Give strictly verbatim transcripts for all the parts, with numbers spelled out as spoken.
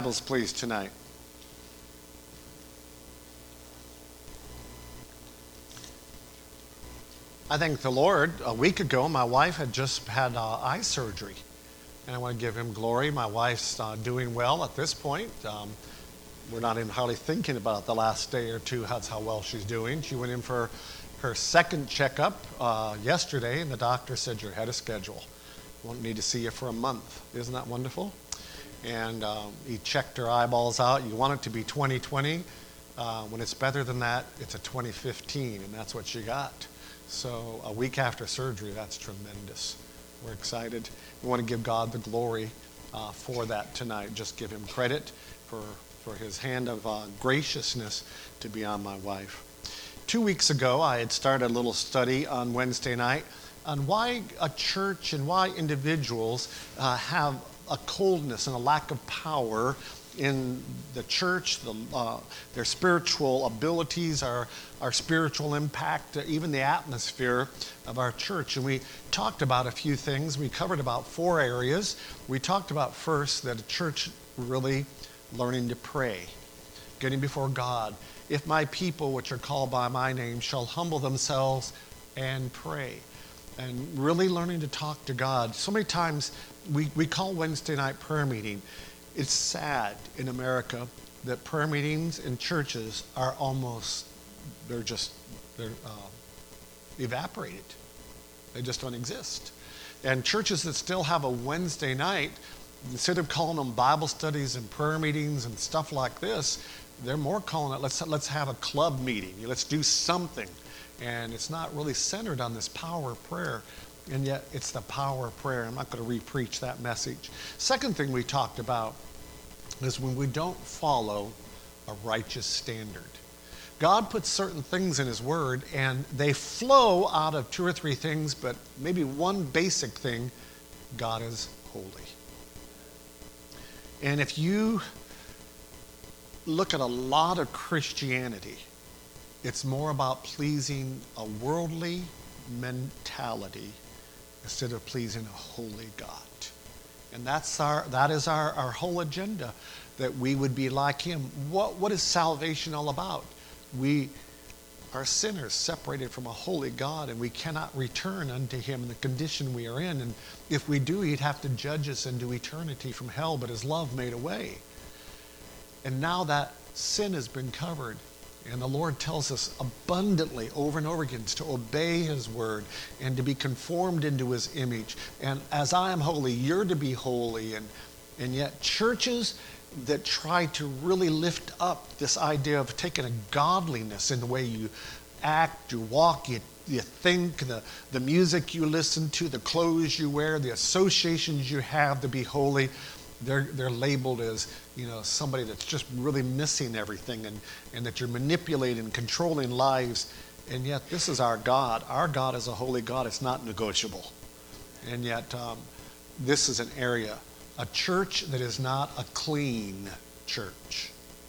Bibles, please, tonight. I thank the Lord. A week ago, my wife had just had uh, eye surgery, and I want to give him glory. My wife's uh, doing well at this point. Um, we're not even hardly thinking about the last day or two. That's how well she's doing. She went in for her second checkup uh, yesterday, and the doctor said, "You're ahead of schedule. Won't need to see you for a month." Isn't that wonderful? And um, he checked her eyeballs out. You want it to be twenty twenty. Uh, when it's better than that, it's a twenty fifteen, and that's what she got. So a week after surgery, that's tremendous. We're excited. We want to give God the glory uh, for that tonight. Just give him credit for, for his hand of uh, graciousness to be on my wife. Two weeks ago, I had started a little study on Wednesday night on why a church and why individuals uh, have a coldness and a lack of power in the church, the, uh, their spiritual abilities, our, our spiritual impact, uh, even the atmosphere of our church. And we talked about a few things. We covered about four areas. We talked about first that a church really learning to pray, getting before God. If my people, which are called by my name, shall humble themselves and pray. And really learning to talk to God. So many times we, we call Wednesday night prayer meeting. It's sad in America that prayer meetings in churches are almost, they're just, they're uh, evaporated. They just don't exist. And churches that still have a Wednesday night, instead of calling them Bible studies and prayer meetings and stuff like this, they're more calling it, let's, let's have a club meeting. Let's do something. And it's not really centered on this power of prayer. And yet it's the power of prayer. I'm not going to re-preach that message. Second thing we talked about is when we don't follow a righteous standard. God puts certain things in his word and they flow out of two or three things, but maybe one basic thing: God is holy. And if you look at a lot of Christianity, it's more about pleasing a worldly mentality instead of pleasing a holy God. And that's our that is our, our whole agenda, that we would be like him. What what is salvation all about? We are sinners separated from a holy God, and we cannot return unto him in the condition we are in. And if we do, he'd have to judge us into eternity from hell, but his love made a way. And now that sin has been covered, and the Lord tells us abundantly over and over again to obey his word and to be conformed into his image. And as I am holy, you're to be holy. And, and yet churches that try to really lift up this idea of taking a godliness in the way you act, you walk, you, you think, the, the music you listen to, the clothes you wear, the associations you have to be holy, They're, they're labeled as, you know, somebody that's just really missing everything, and, and that you're manipulating, controlling lives. And yet this is our God. Our God is a holy God. It's not negotiable. And yet um, this is an area, a church that is not a clean church.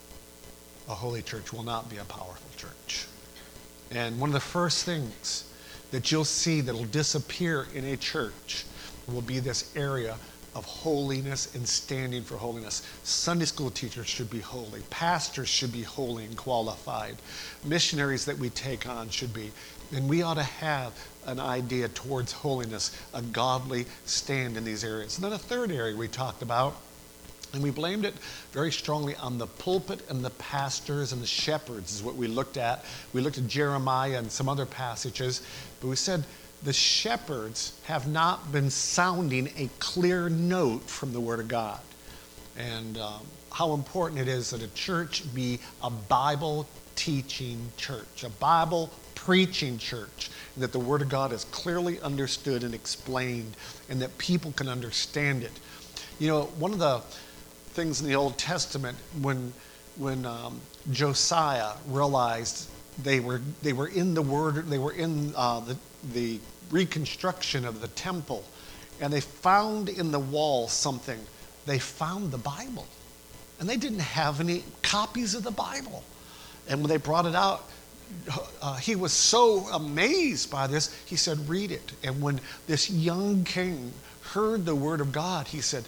A holy church will not be a powerful church. And one of the first things that you'll see that will disappear in a church will be this area of holiness and standing for holiness. Sunday school teachers should be holy. Pastors should be holy and qualified. Missionaries that we take on should be. And we ought to have an idea towards holiness, a godly stand in these areas. And then a third area we talked about, and we blamed it very strongly on the pulpit and the pastors and the shepherds is what we looked at. We looked at Jeremiah and some other passages, but we said, the shepherds have not been sounding a clear note from the Word of God. And um, how important it is that a church be a Bible-teaching church, a Bible-preaching church, and that the Word of God is clearly understood and explained, and that people can understand it. You know, one of the things in the Old Testament, when, when um, Josiah realized they were, they were in the Word, they were in uh, the, the reconstruction of the temple, and they found in the wall something. They found the Bible, and they didn't have any copies of the Bible. And when they brought it out, uh, he was so amazed by this, he said, read it. And when this young king heard the word of God, he said,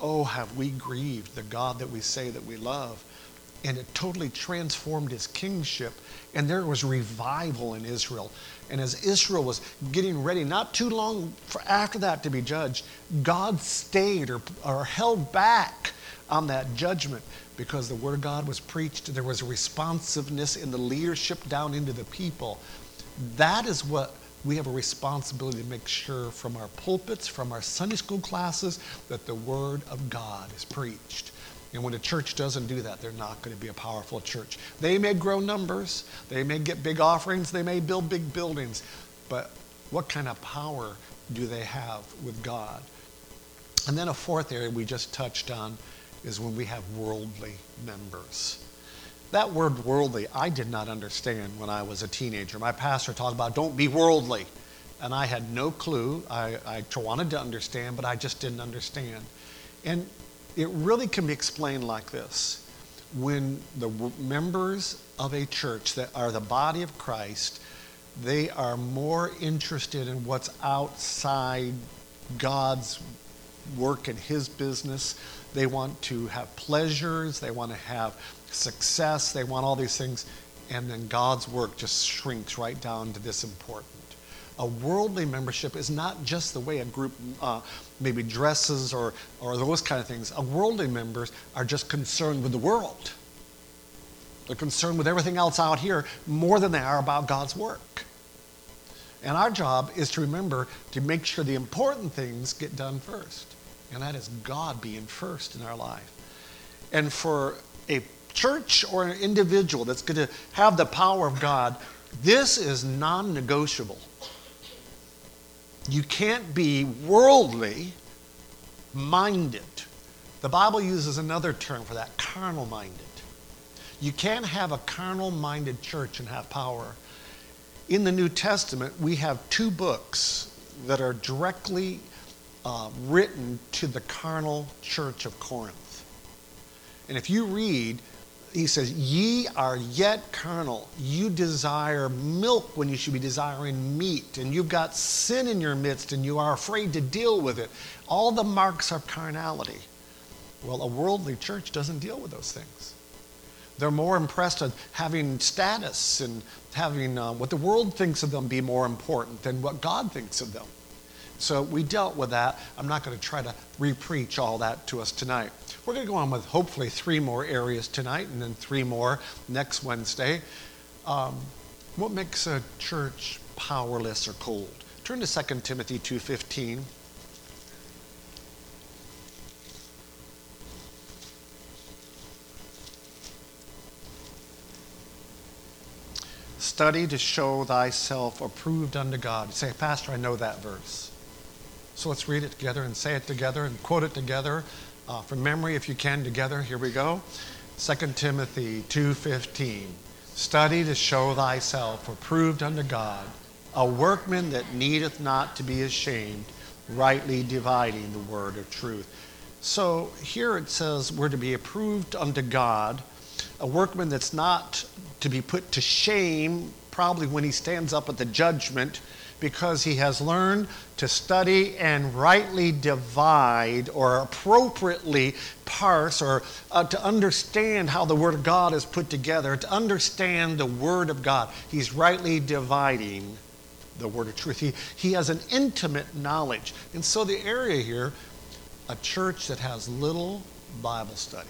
oh, have we grieved the God that we say that we love? And it totally transformed his kingship. And there was revival in Israel. And as Israel was getting ready, not too long for after that to be judged, God stayed or, or held back on that judgment because the word of God was preached. There was a responsiveness in the leadership down into the people. That is what we have a responsibility to make sure from our pulpits, from our Sunday school classes, that the word of God is preached. And when a church doesn't do that, they're not going to be a powerful church. They may grow numbers, they may get big offerings, they may build big buildings, but what kind of power do they have with God? And then a fourth area we just touched on is when we have worldly members. That word worldly, I did not understand when I was a teenager. My pastor talked about don't be worldly. And I had no clue. I, I wanted to understand, but I just didn't understand. And it really can be explained like this. When the w- members of a church that are the body of Christ, they are more interested in what's outside God's work and his business. They want to have pleasures. They want to have success. They want all these things. And then God's work just shrinks right down to this important. A worldly membership is not just the way a group uh, maybe dresses or, or those kind of things. A worldly members are just concerned with the world. They're concerned with everything else out here more than they are about God's work. And our job is to remember to make sure the important things get done first. And that is God being first in our life. And for a church or an individual that's going to have the power of God, this is non-negotiable. You can't be worldly minded. The Bible uses another term for that, carnal minded. You can't have a carnal minded church and have power. In the New Testament, we have two books that are directly uh, written to the carnal church of Corinth. And if you read, he says, ye are yet carnal. You desire milk when you should be desiring meat. And you've got sin in your midst and you are afraid to deal with it. All the marks of carnality. Well, a worldly church doesn't deal with those things. They're more impressed with having status and having uh, what the world thinks of them be more important than what God thinks of them. So we dealt with that. I'm not going to try to re-preach all that to us tonight. We're going to go on with hopefully three more areas tonight and then three more next Wednesday. Um, what makes a church powerless or cold? Turn to Second Timothy two fifteen. Study to show thyself approved unto God. You say, Pastor, I know that verse. So let's read it together and say it together and quote it together. Uh, from memory, if you can, together. Here we go. Second Timothy two fifteen. Study to show thyself approved unto God, a workman that needeth not to be ashamed, rightly dividing the word of truth. So here it says we're to be approved unto God, a workman that's not to be put to shame, probably when he stands up at the judgment, because he has learned to study and rightly divide or appropriately parse or uh, to understand how the Word of God is put together, to understand the Word of God. He's rightly dividing the word of truth. He, he has an intimate knowledge. And so the area here, a church that has little Bible study.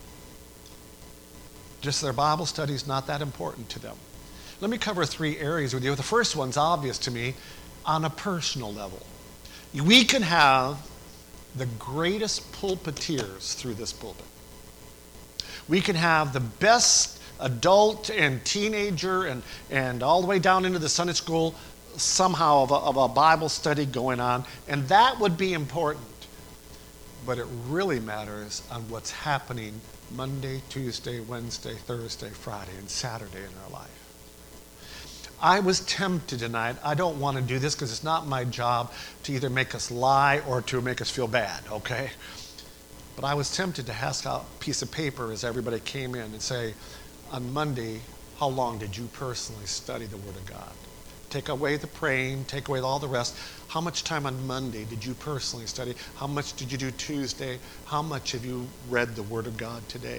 Just their Bible study is not that important to them. Let me cover three areas with you. The first one's obvious to me on a personal level. We can have the greatest pulpiteers through this pulpit. We can have the best adult and teenager and, and all the way down into the Sunday school somehow of a, of a Bible study going on, and that would be important. But it really matters on what's happening Monday, Tuesday, Wednesday, Thursday, Friday, and Saturday in our life. I was tempted tonight. I don't want to do this because it's not my job to either make us lie or to make us feel bad, okay? But I was tempted to ask out a piece of paper as everybody came in and say, on Monday, how long did you personally study the Word of God? take away the praying, take away all the rest. How much time on Monday did you personally study? How much did you do Tuesday? How much have you read the Word of God today?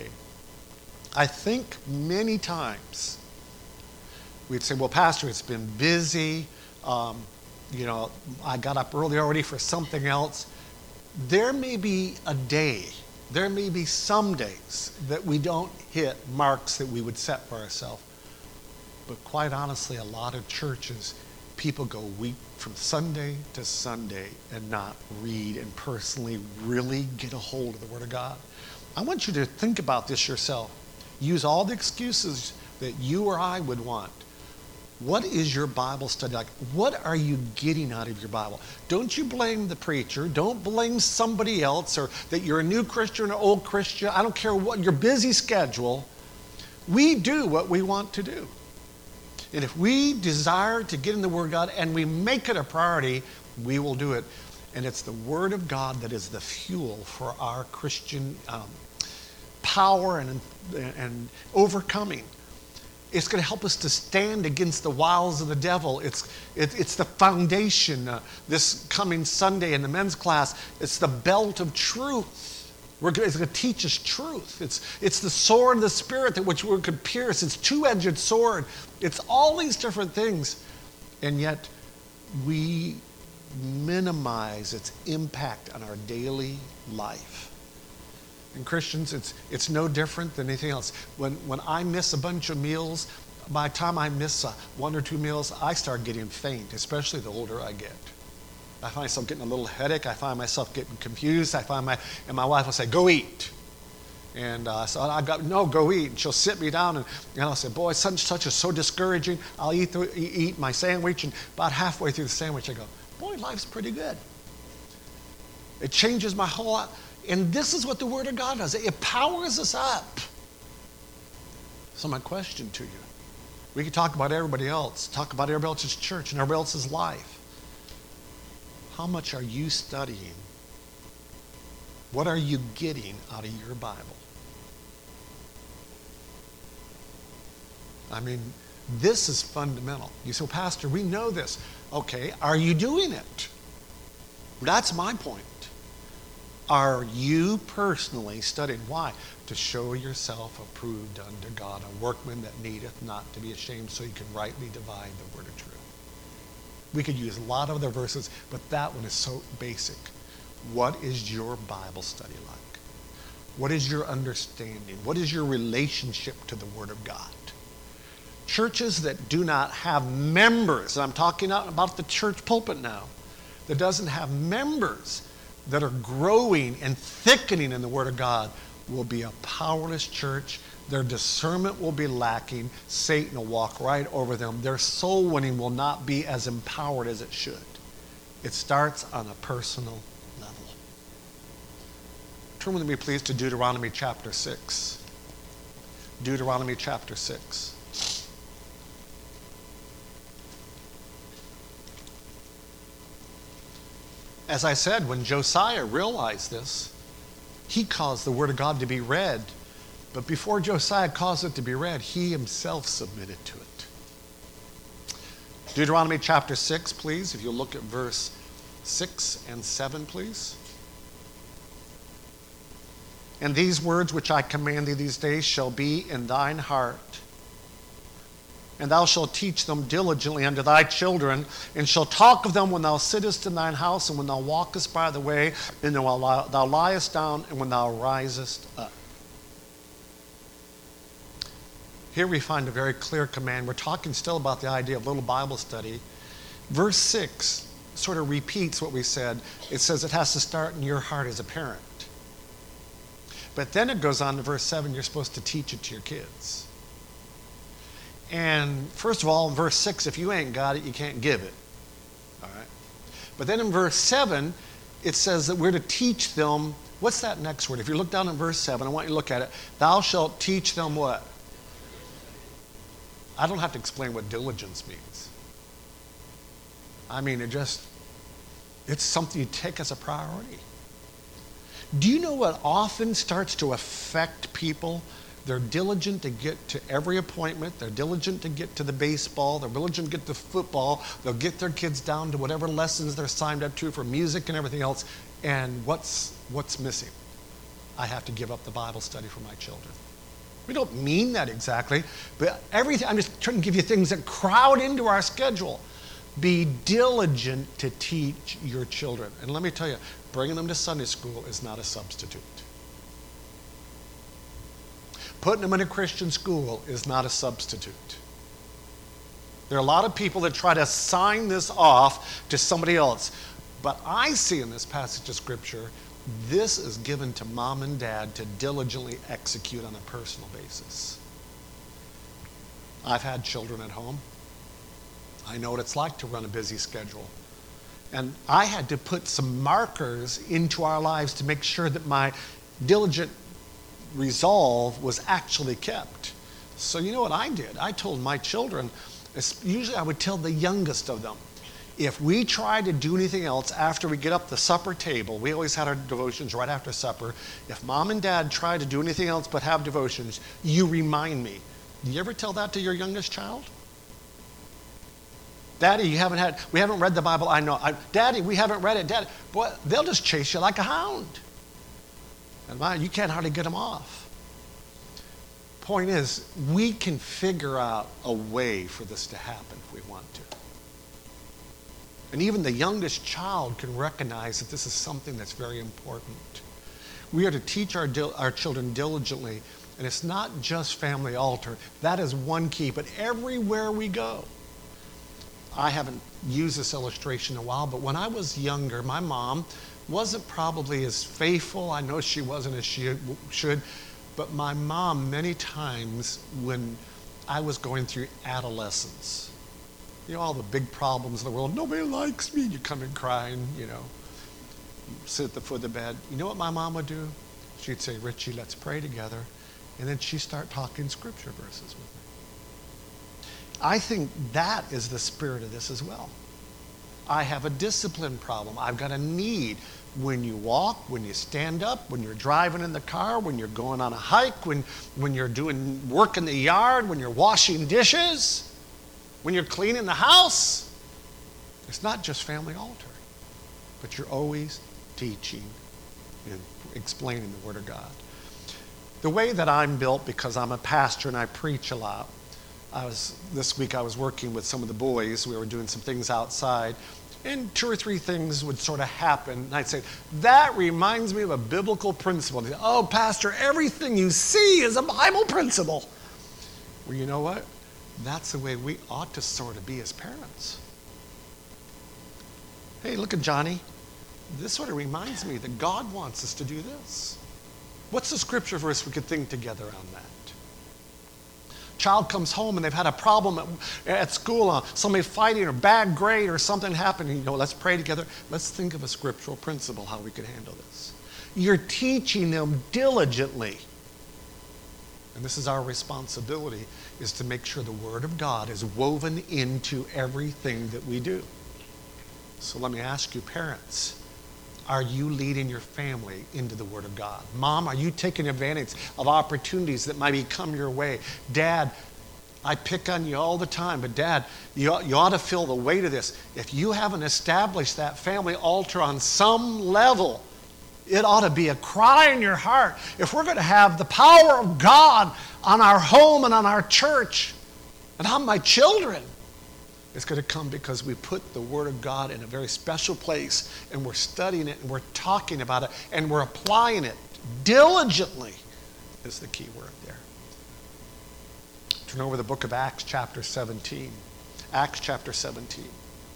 I think many times we'd say, well, Pastor, it's been busy. Um, you know, I got up early already for something else. There may be a day, there may be some days that we don't hit marks that we would set for ourselves. But quite honestly, a lot of churches, people go week from Sunday to Sunday and not read and personally really get a hold of the Word of God. I want you to think about this yourself. Use all the excuses that you or I would want. What is your Bible study like? What are you getting out of your Bible? Don't you blame the preacher. Don't blame somebody else, or that you're a new Christian or an old Christian. I don't care what your busy schedule. We do what we want to do. And if we desire to get in the Word of God and we make it a priority, we will do it. And it's the Word of God that is the fuel for our Christian um, power and, and overcoming. It's going to help us to stand against the wiles of the devil. It's, it, it's the foundation. Uh, this coming Sunday in the men's class, it's the belt of truth. We're going, it's going to teach us truth. It's, it's the sword of the Spirit that which we could pierce. It's two-edged sword. It's all these different things. And yet we minimize its impact on our daily life. And Christians, it's it's no different than anything else. When when I miss a bunch of meals, by the time I miss uh, one or two meals, I start getting faint, especially the older I get. I find myself getting a little headache. I find myself getting confused. I find my, and my wife will say, go eat. And uh, so I got, no, go eat. And she'll sit me down and, and I'll say, boy, such and such is so discouraging. I'll eat, the, eat my sandwich, and about halfway through the sandwich, I go, boy, life's pretty good. It changes my whole life. And this is what the Word of God does. It powers us up. So my question to you, we could talk about everybody else, talk about everybody else's church and everybody else's life. How much are you studying? What are you getting out of your Bible? I mean, this is fundamental. You say, well, Pastor, we know this. Okay, are you doing it? That's my point. Are you personally studying? Why? To show yourself approved unto God, a workman that needeth not to be ashamed, so you can rightly divide the word of truth. We could use a lot of other verses, but that one is so basic. What is your Bible study like? What is your understanding? What is your relationship to the Word of God? Churches that do not have members, and I'm talking about the church pulpit now, that doesn't have members that are growing and thickening in the Word of God, will be a powerless church. Their discernment will be lacking. Satan will walk right over them. Their soul winning will not be as empowered as it should. It starts on a personal level. Turn with me, please, to Deuteronomy chapter six. Deuteronomy chapter six. As I said, when Josiah realized this, he caused the Word of God to be read. But before Josiah caused it to be read, he himself submitted to it. Deuteronomy chapter six, please, if you'll look at verse six and seven, please. And these words which I command thee these days shall be in thine heart, and thou shalt teach them diligently unto thy children, and shalt talk of them when thou sittest in thine house, and when thou walkest by the way, and when thou liest down, and when thou risest up. Here we find a very clear command. We're talking still about the idea of little Bible study. Verse six sort of repeats what we said. It says it has to start in your heart as a parent. But then it goes on to verse seven, you're supposed to teach it to your kids. And first of all, in verse six, if you ain't got it, you can't give it. All right? But then in verse seven, it says that we're to teach them, what's that next word? If you look down at verse seven, I want you to look at it. Thou shalt teach them what? I don't have to explain what diligence means. I mean, it just, it's something you take as a priority. Do you know what often starts to affect people They're diligent to get to every appointment. They're diligent to get to the baseball. They're diligent to get to football. They'll get their kids down to whatever lessons they're signed up to for music and everything else. And what's what's missing? I have to give up the Bible study for my children. We don't mean that exactly, but everything, I'm just trying to give you things that crowd into our schedule. Be diligent to teach your children. And let me tell you, bringing them to Sunday school is not a substitute. Putting them in a Christian school is not a substitute. There are a lot of people that try to sign this off to somebody else. But I see in this passage of Scripture, this is given to mom and dad to diligently execute on a personal basis. I've had children at home. I know what it's like to run a busy schedule. And I had to put some markers into our lives to make sure that my diligent resolve was actually kept. So you know what I did? I told my children, usually I would tell the youngest of them, if we try to do anything else after we get up the supper table, we always had our devotions right after supper. If mom and dad try to do anything else but have devotions, you remind me. Do you ever tell that to your youngest child? Daddy, you haven't had, we haven't read the Bible. I know. I, Daddy, we haven't read it. Daddy, boy, they'll just chase you like a hound. And my, you can't hardly get them off. Point is, we can figure out a way for this to happen if we want to. And even the youngest child can recognize that this is something that's very important. We are to teach our, dil- our children diligently, and it's not just family altar. That is one key, but everywhere we go. I haven't used this illustration in a while, but when I was younger, my mom wasn't probably as faithful. I know she wasn't as she should, but my mom, many times when I was going through adolescence, you know, all the big problems in the world. Nobody likes me. You come in crying, you know. You sit at the foot of the bed. You know what my mom would do? She'd say, Richie, let's pray together. And then she'd start talking scripture verses with me. I think that is the spirit of this as well. I have a discipline problem. I've got a need. When you walk, when you stand up, when you're driving in the car, when you're going on a hike, when, when you're doing work in the yard, when you're washing dishes, when you're cleaning the house, it's not just family altar, but you're always teaching and explaining the Word of God. The way that I'm built, because I'm a pastor and I preach a lot, I was this week I was working with some of the boys. We were doing some things outside, and two or three things would sort of happen. And I'd say, that reminds me of a biblical principle. Say, oh, Pastor, everything you see is a Bible principle. Well, you know what? That's the way we ought to sort of be as parents. Hey, look at Johnny. This sort of reminds me that God wants us to do this. What's the scripture verse we could think together on that? Child comes home and they've had a problem at, at school, uh, somebody fighting or bad grade or something happening. You know, let's pray together. Let's think of a scriptural principle how we could handle this. You're teaching them diligently. And this is our responsibility, is to make sure the Word of God is woven into everything that we do. So let me ask you, parents, are you leading your family into the Word of God? Mom, are you taking advantage of opportunities that might come your way? Dad, I pick on you all the time, but Dad, you ought, you ought to feel the weight of this. If you haven't established that family altar on some level, it ought to be a cry in your heart. If we're going to have the power of God on our home and on our church and on my children, it's going to come because we put the Word of God in a very special place and we're studying it and we're talking about it and we're applying it diligently is the key word there. Turn over the book of Acts chapter seventeen. Acts chapter seventeen.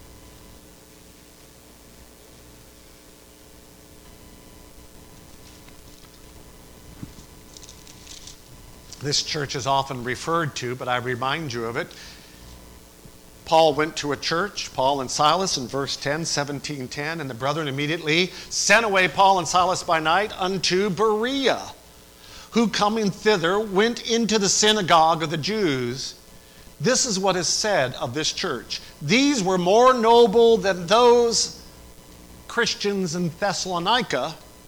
This church is often referred to, but I remind you of it. Paul went to a church, Paul and Silas, in verse ten, seventeen ten, and the brethren immediately sent away Paul and Silas by night unto Berea, who coming thither went into the synagogue of the Jews. This is what is said of this church. These were more noble than those Christians in Thessalonica,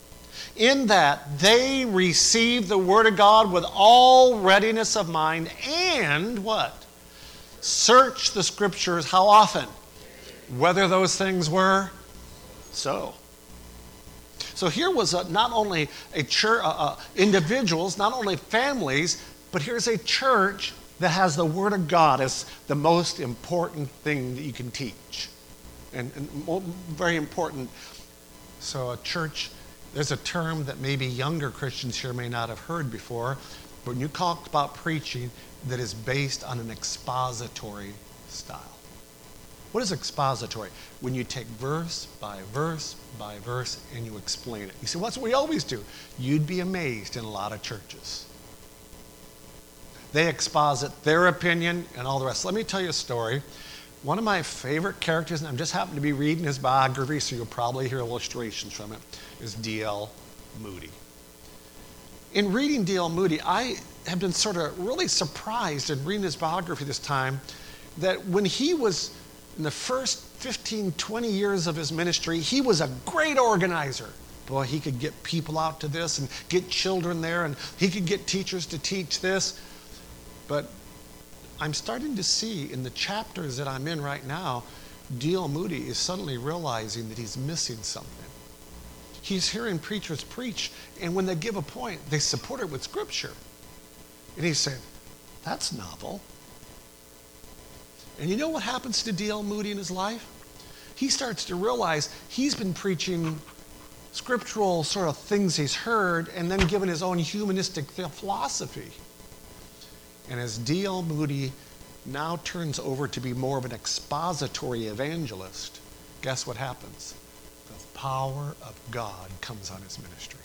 In that they receive the word of God with all readiness of mind and what? Search the scriptures how often? Whether those things were so. So here was a, not only a church, uh, uh, individuals, not only families, but here's a church that has the Word of God as the most important thing that you can teach. And, and mo- very important. So a church, there's a term that maybe younger Christians here may not have heard before, but when you talk about preaching that is based on an expository style. What is expository? When you take verse by verse by verse and you explain it. You see, what's what we always do? You'd be amazed in a lot of churches. They exposit their opinion and all the rest. Let me tell you a story. One of my favorite characters, and I'm just happened to be reading his biography, so you'll probably hear illustrations from it, is D L Moody. In reading D L Moody, I have been sort of really surprised in reading his biography this time that when he was in the first fifteen, twenty years of his ministry, he was a great organizer. Boy, he could get people out to this and get children there, and he could get teachers to teach this. But I'm starting to see in the chapters that I'm in right now, D L Moody is suddenly realizing that he's missing something. He's hearing preachers preach, and when they give a point, they support it with scripture. And he's saying, that's novel. And you know what happens to D L Moody in his life? He starts to realize he's been preaching scriptural sort of things he's heard and then given his own humanistic philosophy. And as D L Moody now turns over to be more of an expository evangelist, guess what happens? The power of God comes on his ministry.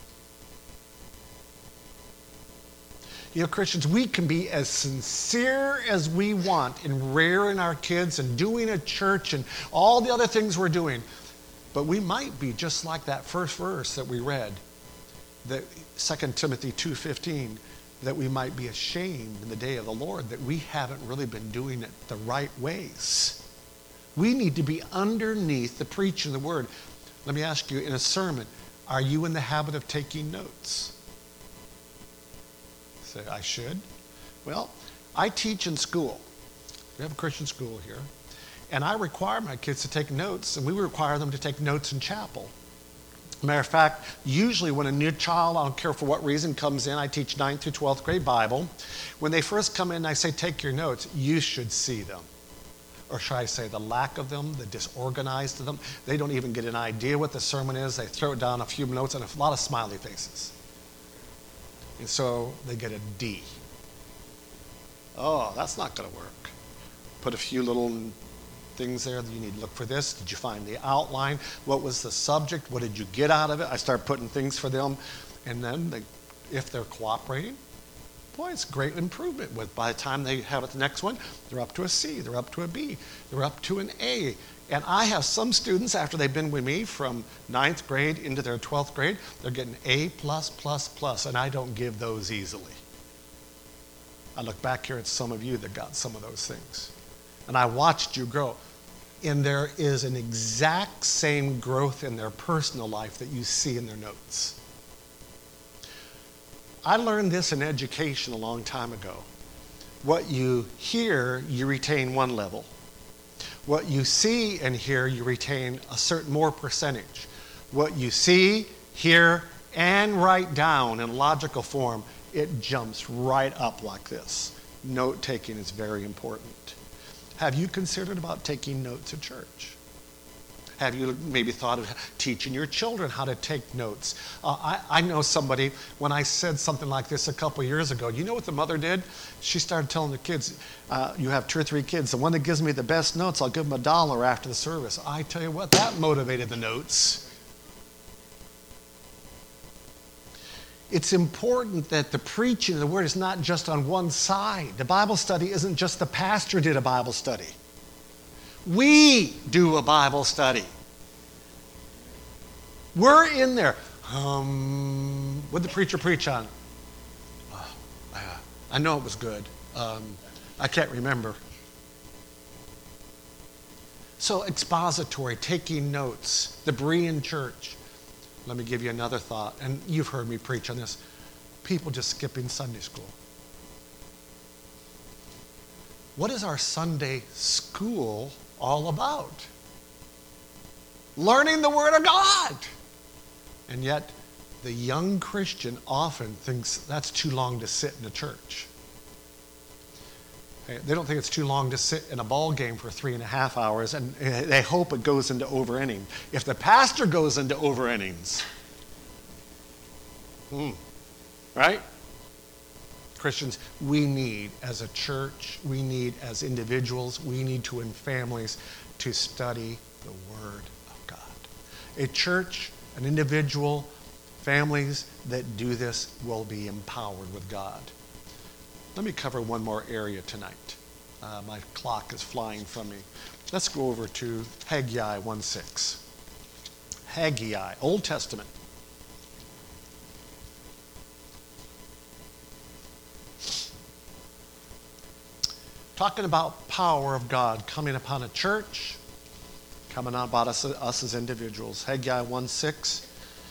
You know, Christians, we can be as sincere as we want in rearing our kids and doing a church and all the other things we're doing. But we might be just like that first verse that we read, that Second Timothy two fifteen, that we might be ashamed in the day of the Lord, that we haven't really been doing it the right ways. We need to be underneath the preaching of the word. Let me ask you, in a sermon, are you in the habit of taking notes? Say, I should. Well, I teach in school. We have a Christian school here. And I require my kids to take notes, and we require them to take notes in chapel. Matter of fact, usually when a new child, I don't care for what reason, comes in, I teach ninth through twelfth grade Bible. When they first come in, I say, take your notes. You should see them. Or should I say the lack of them, the disorganized of them. They don't even get an idea what the sermon is. They throw down a few notes and a lot of smiley faces. And so they get a D. Oh, that's not going to work. Put a few little things there that you need to look for this. Did you find the outline? What was the subject? What did you get out of it? I start putting things for them. And then they, if they're cooperating, boy, it's great improvement. With by the time they have it the next one, they're up to a C, they're up to a B, they're up to an A. And I have some students, after they've been with me from ninth grade into their twelfth grade, they're getting A plus, plus, plus, and I don't give those easily. I look back here at some of you that got some of those things. And I watched you grow. And there is an exact same growth in their personal life that you see in their notes. I learned this in education a long time ago. What you hear, you retain one level. What you see and hear, you retain a certain more percentage. What you see, hear, and write down in logical form, it jumps right up like this. Note taking is very important. Have you considered about taking notes at church? Have you maybe thought of teaching your children how to take notes? Uh, I, I know somebody, when I said something like this a couple years ago, you know what the mother did? She started telling the kids, uh, you have two or three kids, the one that gives me the best notes, I'll give them a dollar after the service. I tell you what, that motivated the notes. It's important that the preaching of the word is not just on one side. The Bible study isn't just the pastor did a Bible study. We do a Bible study. We're in there. Um, what did the preacher preach on? Uh, I, I know it was good. Um, I can't remember. So expository, taking notes, the Berean church. Let me give you another thought, and you've heard me preach on this. People just skipping Sunday school. What is our Sunday school all about? Learning the Word of God. And yet, the young Christian often thinks that's too long to sit in a church. They don't think it's too long to sit in a ball game for three and a half hours, and they hope it goes into over innings. If the pastor goes into over innings, hmm, right? Christians, we need as a church, we need as individuals, we need to in families to study the Word of God. A church, an individual, families that do this will be empowered with God. Let me cover one more area tonight. Uh, my clock is flying from me. Let's go over to Haggai one six. Haggai, Old Testament. Talking about power of God coming upon a church, coming about us, us as individuals. Haggai one six.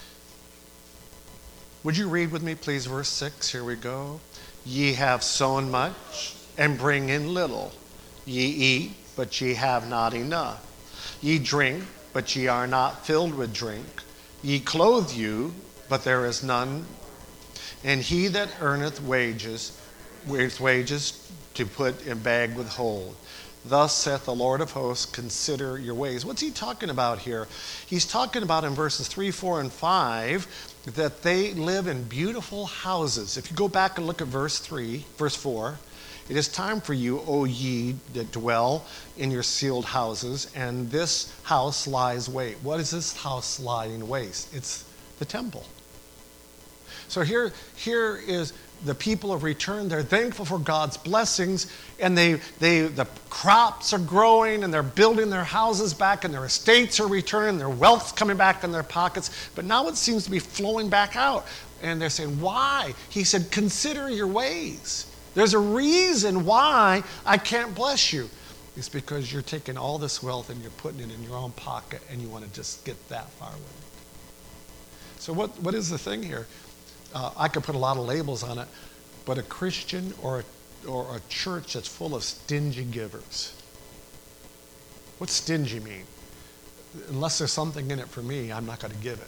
Would you read with me, please, verse six? Here we go. Ye have sown much, and bring in little. Ye eat, but ye have not enough. Ye drink, but ye are not filled with drink. Ye clothe you, but there is none. And he that earneth wages, with wages to put in bag with hold. Thus saith the Lord of hosts, consider your ways. What's he talking about here? He's talking about in verses three, four, and five that they live in beautiful houses. If you go back and look at verse three, verse four, it is time for you, O ye that dwell in your sealed houses, and this house lies waste. What is this house lying waste? It's the temple. So here, here is the people have returned. They're thankful for God's blessings, and they, they, the crops are growing, and they're building their houses back, and their estates are returning, their wealth's coming back in their pockets. But now it seems to be flowing back out. And they're saying, why? He said, consider your ways. There's a reason why I can't bless you. It's because you're taking all this wealth and you're putting it in your own pocket, and you want to just get that far with it. So what, what is the thing here? Uh, I could put a lot of labels on it, but a Christian or a, or a church that's full of stingy givers. What's stingy mean? Unless there's something in it for me, I'm not going to give it.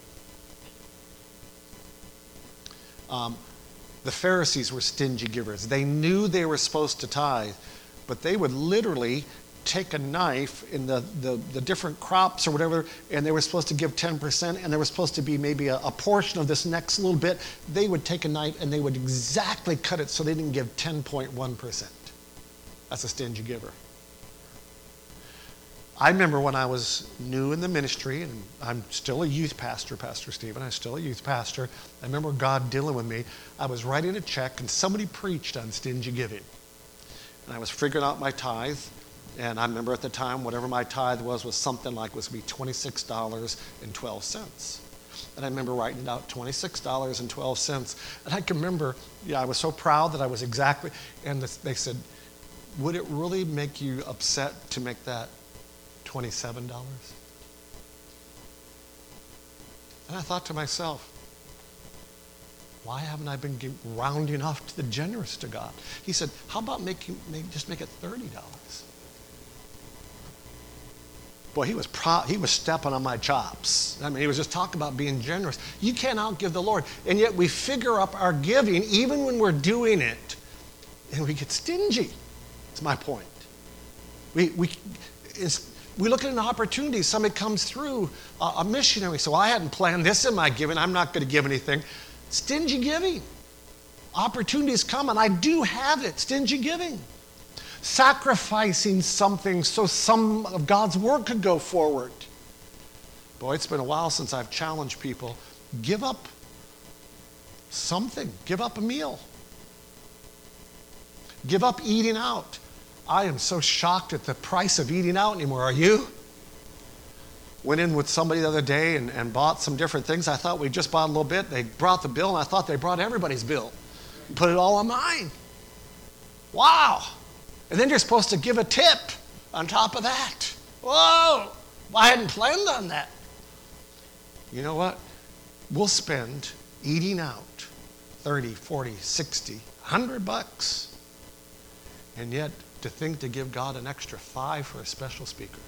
Um, the Pharisees were stingy givers. They knew they were supposed to tithe, but they would literally take a knife in the, the, the different crops or whatever, and they were supposed to give ten percent, and there was supposed to be maybe a, a portion of this next little bit. They would take a knife and they would exactly cut it so they didn't give ten point one percent. That's a stingy giver. I remember when I was new in the ministry, and I'm still a youth pastor, Pastor Stephen, I'm still a youth pastor. I remember God dealing with me. I was writing a check, and somebody preached on stingy giving. And I was figuring out my tithe. And I remember at the time, whatever my tithe was, was something like, was going to be twenty-six dollars and twelve cents. And I remember writing it out, twenty-six dollars and twelve cents. And I can remember, yeah, I was so proud that I was exactly, and they said, would it really make you upset to make that twenty-seven dollars? And I thought to myself, why haven't I been rounding off to the generous to God? He said, how about making, make, just make it thirty dollars? Boy, he was pro- he was stepping on my chops. I mean, he was just talking about being generous. You can't outgive the Lord. And yet we figure up our giving even when we're doing it, and we get stingy. That's my point. We, we, it's, we look at an opportunity. Somebody comes through, uh, a missionary. So I hadn't planned this in my giving. I'm not going to give anything. Stingy giving. Opportunities come, and I do have it. Stingy giving. Sacrificing something so some of God's word could go forward. Boy, it's been a while since I've challenged people. Give up something. Give up a meal. Give up eating out. I am so shocked at the price of eating out anymore. Are you? Went in with somebody the other day and, and bought some different things. I thought we just bought a little bit. They brought the bill, and I thought they brought everybody's bill. Put it all on mine. Wow. And then you're supposed to give a tip on top of that. Whoa! I hadn't planned on that. You know what? we'll spend eating out thirty, forty, sixty, one hundred bucks. And yet, to think to give God an extra five for a special speaker.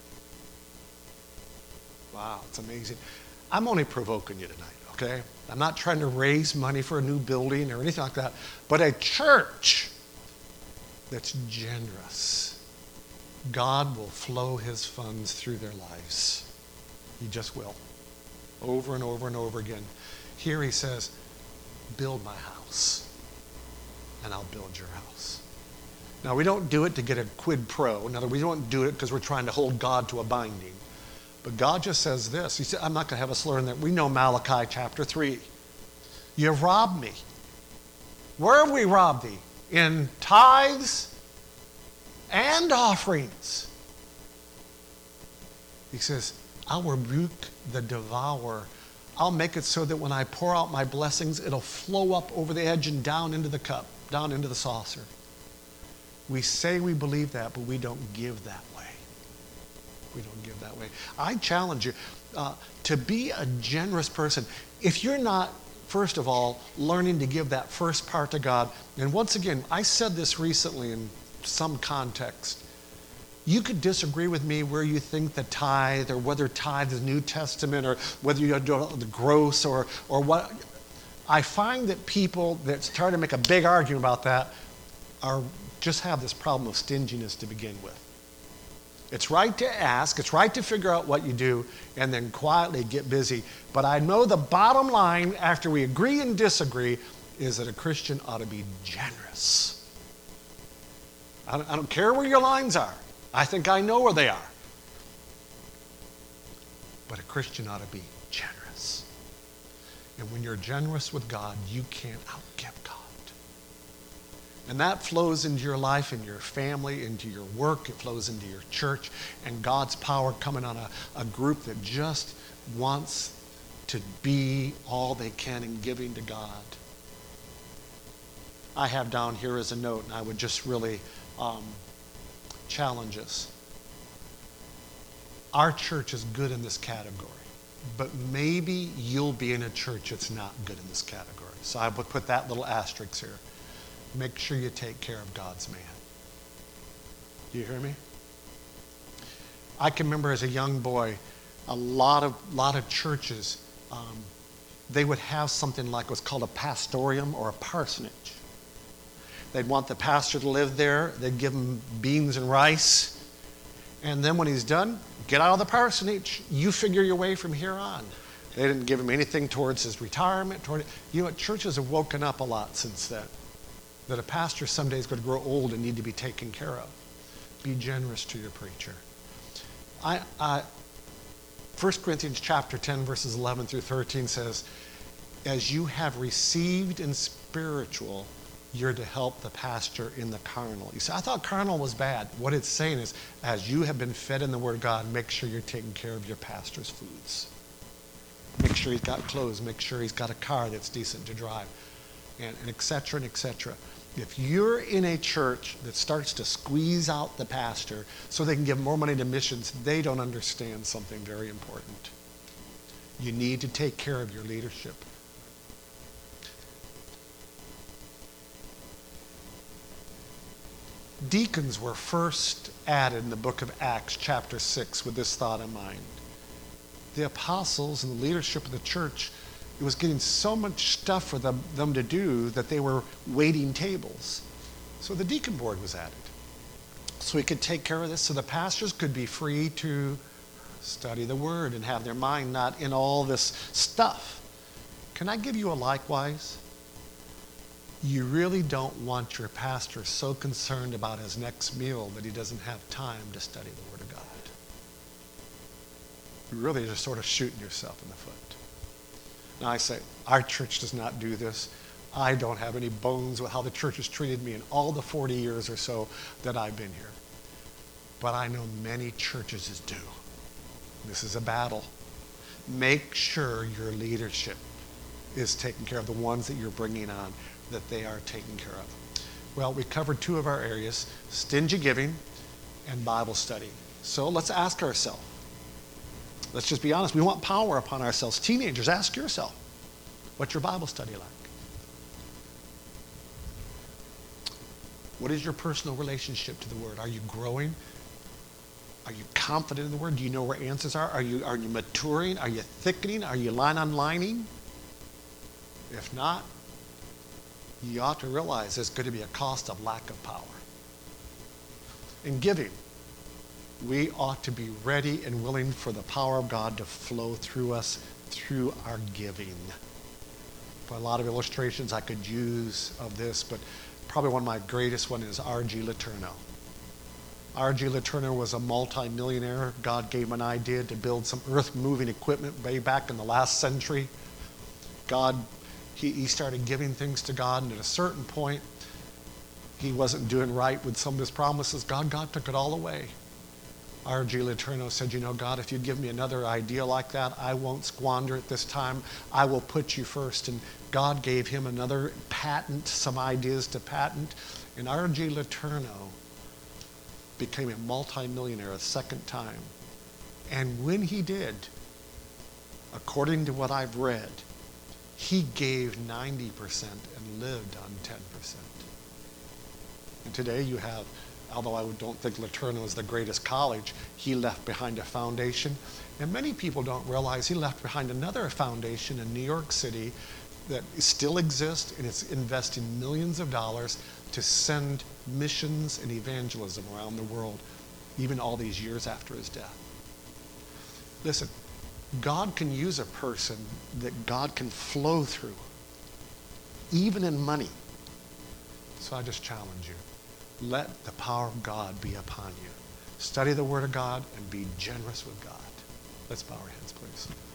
Wow, it's amazing. I'm only provoking you tonight, okay? I'm not trying to raise money for a new building or anything like that. But a church that's generous, God will flow his funds through their lives. He just will. Over and over and over again. Here he says, build my house, and I'll build your house. Now, we don't do it to get a quid pro. In other words, we don't do it because we're trying to hold God to a binding. But God just says this. He said, I'm not going to have us learn that. We know Malachi chapter three. You have robbed me. Where have we robbed thee? In tithes and offerings. He says, I'll rebuke the devourer. I'll make it so that when I pour out my blessings, it'll flow up over the edge and down into the cup, down into the saucer. We say we believe that, but we don't give that way. We don't give that way. I challenge you uh, to be a generous person. If you're not, first of all, learning to give that first part to God, and once again, I said this recently in some context. You could disagree with me where you think the tithe, or whether tithe is New Testament, or whether you do the gross, or or what. I find that people that try to make a big argument about that are just have this problem of stinginess to begin with. It's right to ask, it's right to figure out what you do, and then quietly get busy. But I know the bottom line, after we agree and disagree, is that a Christian ought to be generous. I don't, I don't care where your lines are. I think I know where they are. But a Christian ought to be generous. And when you're generous with God, you can't outgive God. And that flows into your life, into your family, into your work. It flows into your church. And God's power coming on a, a group that just wants to be all they can in giving to God. I have down here as a note, and I would just really um, challenge us. Our church is good in this category, but maybe you'll be in a church that's not good in this category. So I would put that little asterisk here. Make sure you take care of God's man. Do you hear me? I can remember as a young boy, a lot of lot of churches, um, they would have something like what's called a pastorium or a parsonage. They'd want the pastor to live there. They'd give him beans and rice. And then when he's done, get out of the parsonage. You figure your way from here on. They didn't give him anything towards his retirement. Toward, you know what? Churches have woken up a lot since then. That a pastor someday is going to grow old and need to be taken care of. Be generous to your preacher. I, I, First Corinthians chapter ten, verses eleven through thirteen says, as you have received in spiritual, you're to help the pastor in the carnal. You say, I thought carnal was bad. What it's saying is, as you have been fed in the Word of God, make sure you're taking care of your pastor's foods. Make sure he's got clothes. Make sure he's got a car that's decent to drive. And, and et cetera, and et cetera. If you're in a church that starts to squeeze out the pastor so they can give more money to missions, they don't understand something very important. You need to take care of your leadership. Deacons were first added in the book of Acts, chapter six, with this thought in mind. The apostles and the leadership of the church, it was getting so much stuff for them, them to do that they were waiting tables. So the deacon board was added. So we could take care of this, so the pastors could be free to study the Word and have their mind not in all this stuff. Can I give you a likewise? You really don't want your pastor so concerned about his next meal that he doesn't have time to study the Word of God. You really are just sort of shooting yourself in the foot. Now I say, our church does not do this. I don't have any bones with how the church has treated me in all the forty years or so that I've been here. But I know many churches do. This is a battle. Make sure your leadership is taking care of the ones that you're bringing on, that they are taken care of. Well, we covered two of our areas, stingy giving and Bible study. So let's ask ourselves, Let's just be honest. We want power upon ourselves. Teenagers, ask yourself, what's your Bible study like? What is your personal relationship to the Word? Are you growing? Are you confident in the Word? Do you know where answers are? Are you, are you maturing? Are you thickening? Are you line on lining? If not, you ought to realize there's going to be a cost of lack of power. In giving, we ought to be ready and willing for the power of God to flow through us through our giving. For a lot of illustrations I could use of this, but probably one of my greatest one is R G Letourneau. R G Letourneau was a multi-millionaire. God gave him an idea to build some earth-moving equipment way back in the last century. God, he, he started giving things to God, and at a certain point, he wasn't doing right with some of his promises. God, God took it all away. R G Letourneau said, you know, God, if you give me another idea like that, I won't squander it this time. I will put you first. And God gave him another patent, some ideas to patent. And R G Letourneau became a multimillionaire a second time. And when he did, according to what I've read, he gave ninety percent and lived on ten percent. And today you have, although I don't think Letourneau is the greatest college, he left behind a foundation. And many people don't realize he left behind another foundation in New York City that still exists, and it's investing millions of dollars to send missions and evangelism around the world, even all these years after his death. Listen, God can use a person that God can flow through, even in money. So I just challenge you. Let the power of God be upon you. Study the Word of God and be generous with God. Let's bow our heads, please.